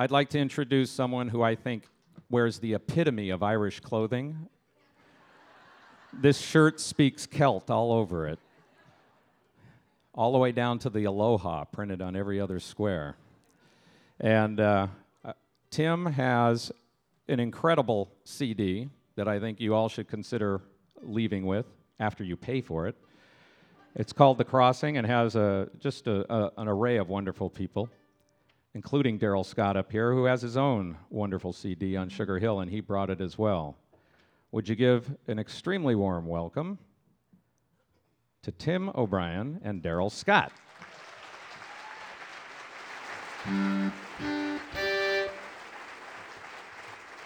I'd like to introduce someone who I think wears the epitome of Irish clothing. This shirt speaks Celt all over it, all the way down to the Aloha printed on every other square. And Tim has an incredible CD that I think you all should consider leaving with after you pay for it. It's called The Crossing and has just an array of wonderful people, including Daryl Scott up here, who has his own wonderful CD on Sugar Hill, and he brought it as well. Would you give an extremely warm welcome to Tim O'Brien and Daryl Scott.